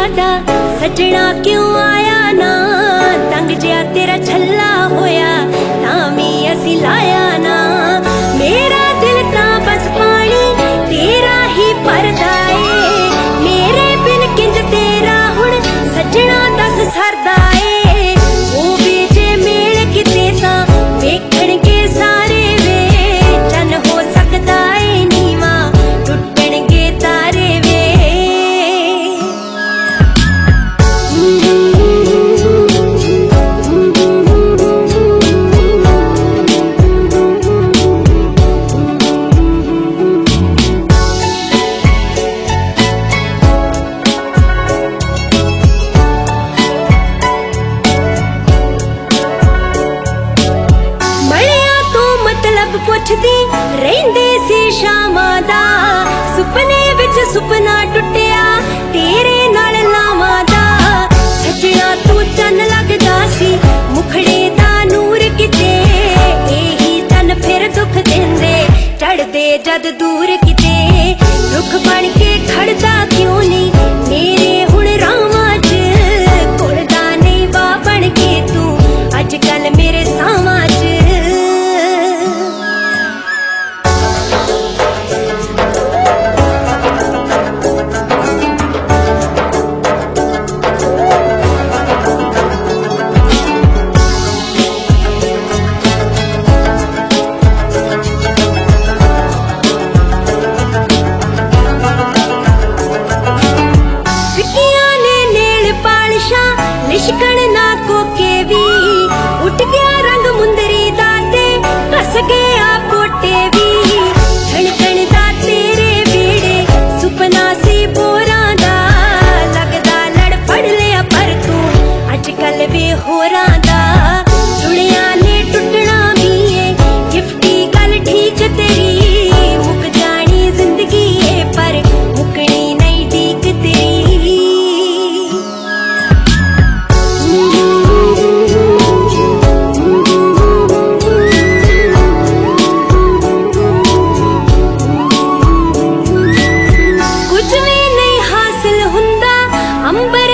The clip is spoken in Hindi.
साडा सजना क्यों आया ना, तंग जिया तेरा छल्ला होया तामी असी लाया ना। मेरा दिल तां बस पानी तेरा ही भरदा ए, मेरे बिन किंज तेरा हुण सजना दस सरदा ए। ओ बेजे मेल किते तां वेखणगे सारे वे, चन हो सकदा ए नीवा टुटणगे तारे वे। पुछदी रहिंदे सी शामां दा, सुपने विच सुपना टुटिया तेरे नाल लावां दा। सजना तू चन लगदा सी मुखड़े दा नूर किते, एही चन फिर दुख देंदे चढ़दे जद दूर किते। रुख बन के खड़दा क्यों नहीं मेरे हुण रावां च, घुलदा नहीं बा बन के तू अजकल मेरे सावां च। लिशकण ना कोके भी उठ गया रंग मुंदरी दाते, घस गया पोटे भी छणकण दा तेरे बेड़े। सुपना सी बोरां दा लगदा लड़ फड़ लिया पर तू अजकल वे होरां दा। सुनिया ने टुटना भी है गिफ्टी गल ठीक तेरी, मुक जानी जिंदगी है पर मुकनी नहीं ठीक तेरी। अंबर